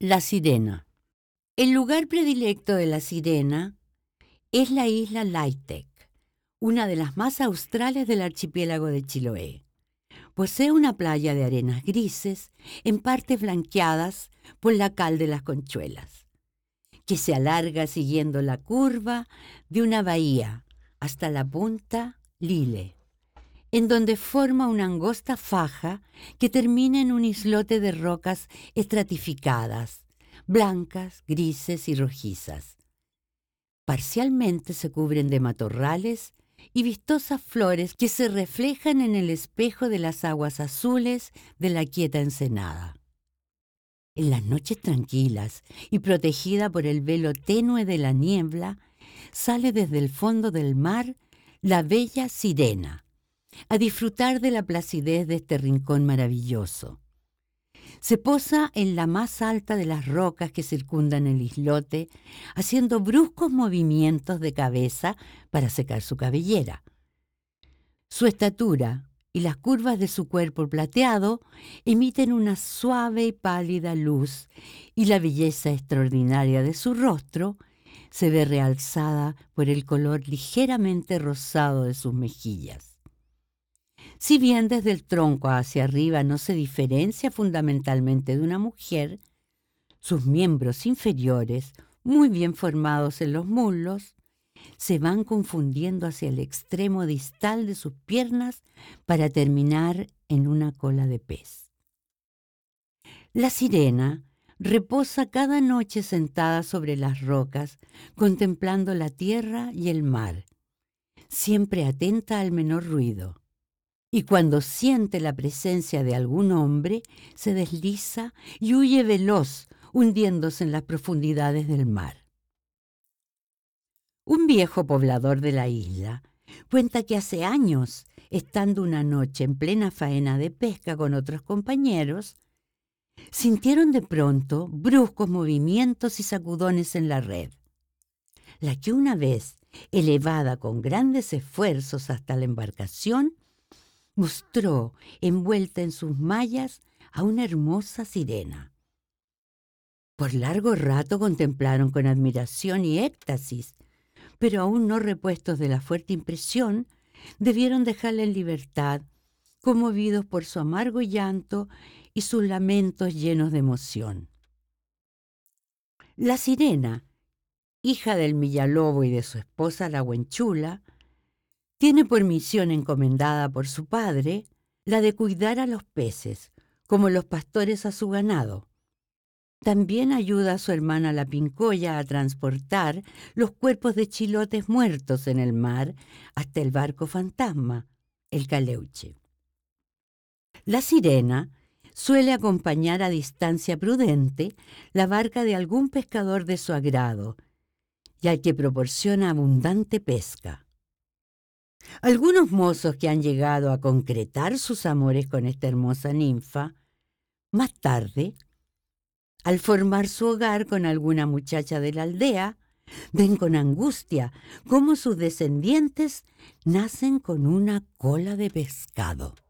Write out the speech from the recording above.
La sirena. El lugar predilecto de la sirena es la isla Leyteck, una de las más australes del archipiélago de Chiloé. Posee una playa de arenas grises, en partes blanqueadas por la cal de las conchuelas, que se alarga siguiendo la curva de una bahía hasta la punta Lille, en donde forma una angosta faja que termina en un islote de rocas estratificadas, blancas, grises y rojizas. Parcialmente se cubren de matorrales y vistosas flores que se reflejan en el espejo de las aguas azules de la quieta ensenada. En las noches tranquilas y protegida por el velo tenue de la niebla, sale desde el fondo del mar la bella sirena, a disfrutar de la placidez de este rincón maravilloso. Se posa en la más alta de las rocas que circundan el islote, haciendo bruscos movimientos de cabeza para secar su cabellera. Su estatura y las curvas de su cuerpo plateado emiten una suave y pálida luz, y la belleza extraordinaria de su rostro se ve realzada por el color ligeramente rosado de sus mejillas. Si bien desde el tronco hacia arriba no se diferencia fundamentalmente de una mujer, sus miembros inferiores, muy bien formados en los muslos, se van confundiendo hacia el extremo distal de sus piernas para terminar en una cola de pez. La sirena reposa cada noche sentada sobre las rocas, contemplando la tierra y el mar, siempre atenta al menor ruido. Y cuando siente la presencia de algún hombre, se desliza y huye veloz, hundiéndose en las profundidades del mar. Un viejo poblador de la isla cuenta que hace años, estando una noche en plena faena de pesca con otros compañeros, sintieron de pronto bruscos movimientos y sacudones en la red, la que una vez, elevada con grandes esfuerzos hasta la embarcación, mostró, envuelta en sus mallas, a una hermosa sirena. Por largo rato contemplaron con admiración y éxtasis, pero aún no repuestos de la fuerte impresión, debieron dejarla en libertad, conmovidos por su amargo llanto y sus lamentos llenos de emoción. La sirena, hija del Millalobo y de su esposa la Huenchula, tiene por misión encomendada por su padre la de cuidar a los peces, como los pastores a su ganado. También ayuda a su hermana la Pincoya a transportar los cuerpos de chilotes muertos en el mar hasta el barco fantasma, el Caleuche. La sirena suele acompañar a distancia prudente la barca de algún pescador de su agrado, y al que proporciona abundante pesca. Algunos mozos que han llegado a concretar sus amores con esta hermosa ninfa, más tarde, al formar su hogar con alguna muchacha de la aldea, ven con angustia cómo sus descendientes nacen con una cola de pescado.